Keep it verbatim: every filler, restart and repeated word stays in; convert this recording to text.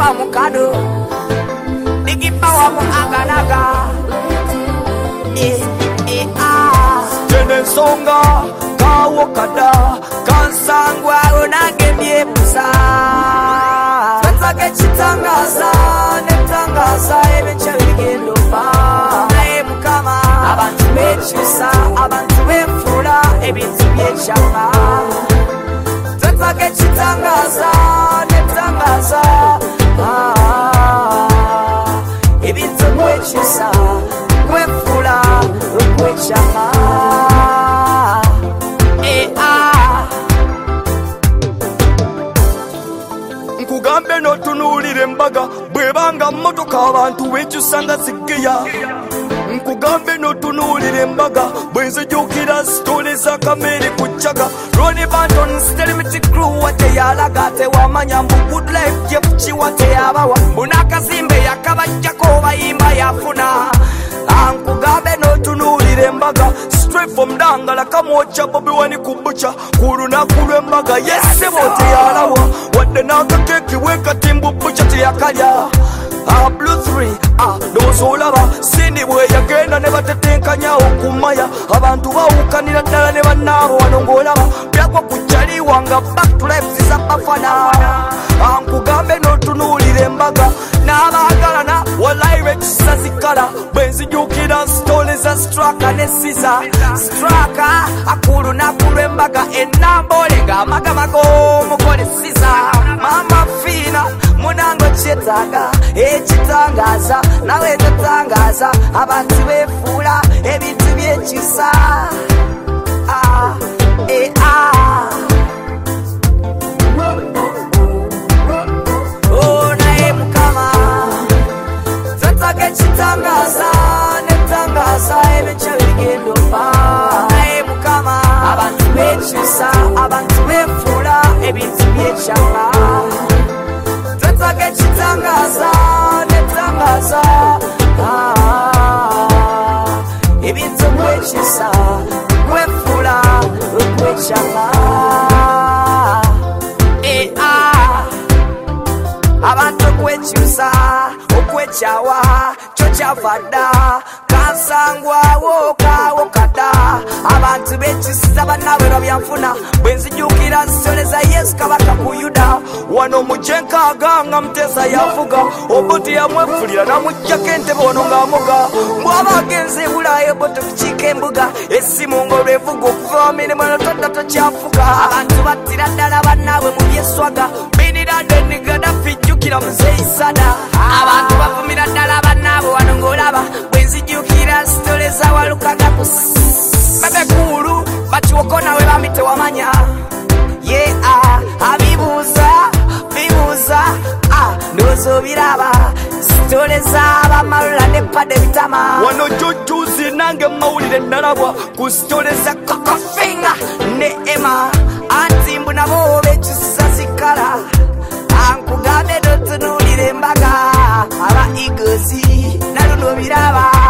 Alpha Mukado, Biggie Power Muanganaga, eh, eh, ah. Tene songa, kawokada, kansangwa unagebye busa. Twatake chitangaza, netangaza, ebencha bigendo pa. Nae mukama, abantu bechusa, abantu befula, ebintu byechama. Twatake chitangaza, netangaza, ah, ebintu byechusa, befula, bechama. Eh ah. Nkugambe no tunulire mbaga bwebanga motoka abantu bekyusanga zigeya. Nkugambe no tunulire mbaga bwenzijukira stole za kamere kuchaga. Ronnie Banton Stelimity Crew wate yalaga tewamanya mbu good life jepuchi wate yabawa. Munakazimbe yakabajjako bayimba yafuna. Nkugambe no tunulire mbaga straight from Dangala kamwocha Bobi Wine kubucha kurunaku lw'embaga yese bote yalawa wadde n'akakeki weka timbu bucha teyakalya. Ah, Blue three, ah, dozolaba Sindi bwe yagenda ne batetenkanya okumaya abantu bawukanira ddala ne bannaabo wano ng'olaba byagwa ku kyaliwa nga back to life ziza bafana. Ah, nkugambe n'otunuulira embaga n'abaagalana wallahi bekisa zikala bwe nzijukira stole za Straka ne Siza. Straka akulunaku lw'embaga ennambole ng'amagama g'omugole Siza. Mama Fina munango kyetaaga ekitangaza nawe totangaza abantu befuula ebintu byekisa. Ah, eh, ah. Oh, naye mukama twetaaga ekitangaza netangaza ebikya bigendo pa. Naye mukama abantu bekyusa abantu befuula ebintu byekyama. Twetaaga ekitangaza netangaza ebintu bwekyusa bwefuula bwekyama. Eh ah. Abantu okwekyusa okwekyawa kyo kyavadda kansangwawo kawokadda. Abantu bekyusiza bannaabwe lwabyanfuna bwe nzijukira nsole za Yesu kabaka ku Yuda. Wano mujenkaaga nga Mutesa yavuga Obote yamwefulira namuggyako entebe wano ng'amoga. Bw'aba agenze Bulaaya Obote kukiika embuga essimu ng'olwevuga okuva mu mirimu eno todda tokyafuga. Abantu battira ddala bannaabwe mu byeswaga biniranda Gaddafi jjukira Muzeeyi Sada. Abantu bavumira ddala bannaabwe wano ng'olaba bwe nzijukira sitole za Walukaga ku Bebekulu bakiwoko nawe bami tewamanya. Ye ah, abibuuza bibuuza ah, ndowooza obiraba sitole z'abamalula ne Padde Bitama. Wano jjujjuzi nange mawulire nalabwa ku sitole za Kokofinga ne Emma anti mbu nabo bekyusiza zikala. Ankugambe n'otunuulira embaga aba Eagles naluno biraba.